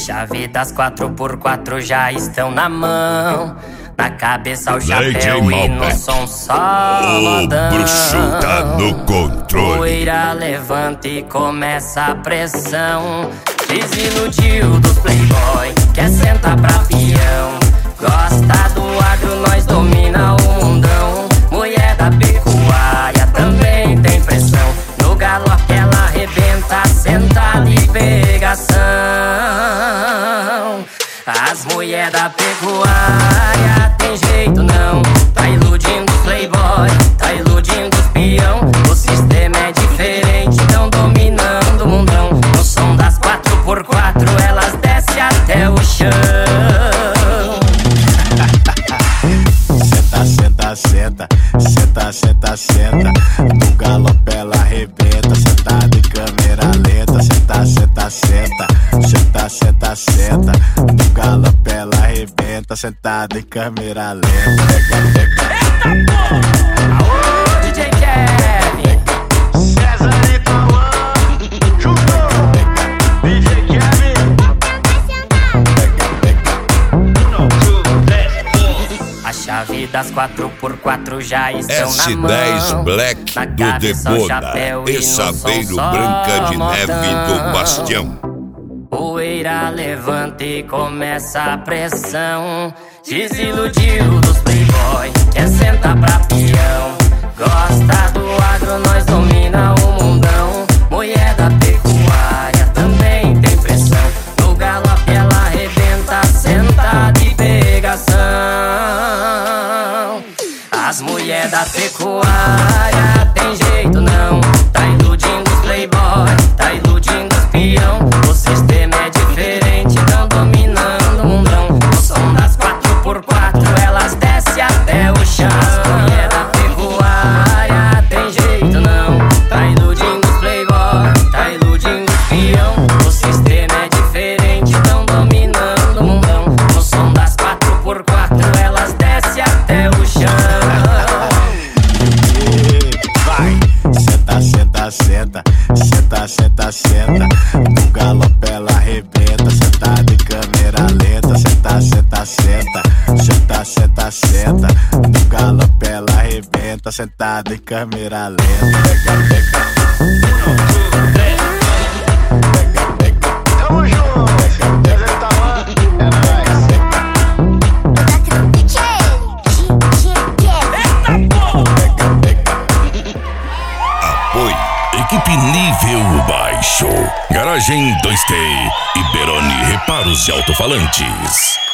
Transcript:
chave das 4x4 já estão na mão. Na cabeça o chapéu e no som só modão. O bruxo tá no controle. Poeira levanta e começa a pressão. Desiludiu dos playboy, quer sentar pra avião. Gosta do agro, nós domina o mundão. Mulher da pecuária também tem pressão. No galope ela arrebenta, sentada e pegação. As mulher da pecuária tem jeito não. Tá iludindo os playboy, tá iludindo os peão. O sistema é diferente, tão dominando o mundão. No som das 4x4 elas descem até o chão. Senta, senta, senta, senta, senta. No galope ela arrebenta, sentada em câmera lenta. Senta, senta, senta, senta, senta, senta. No galope ela arrebenta, sentada em câmera lenta. Pega, pega. Aô, DJ Kevin. César e Cauã juntou. DJ Kevin. A chave das 4x4 já estão na mão. S10 Black Na do cabeça o Debona chapéu e e no som Saveiro só Branca de Neve do modão. Bastião. Poeira levanta e começa a pressão. Desiludiu dos playboy, quer sentar pra peão. Gosta do agro, nós domina o mundão. Mulher da pecuária também tem pressão. No galope ela arrebenta, sentada e pegação. As mulher da pecuária tem jeito não. Tá iludindo os playboy, tá iludindo os peão. O sistema é diferente, tão dominando o mundão. No som das 4x4 elas descem até o chão. As mulher da pecuária tem jeito não. Tá iludindo os playboy, tá iludindo os peão. O sistema é diferente, tão dominando o mundão. No som das 4x4 elas descem até o chão. Vai, senta, senta, senta, senta, senta, senta. No galope ela arrebenta, sentada em câmera lenta. Senta, senta, senta, senta, senta, senta. No galope ela arrebenta, sentada em câmera lenta. Pega, pega. Pega, pega. Tamo junto. César e Cauã é nóis. Apoio. Equipe nível baixo. Garagem 2T e Beroni Reparos de Alto-Falantes.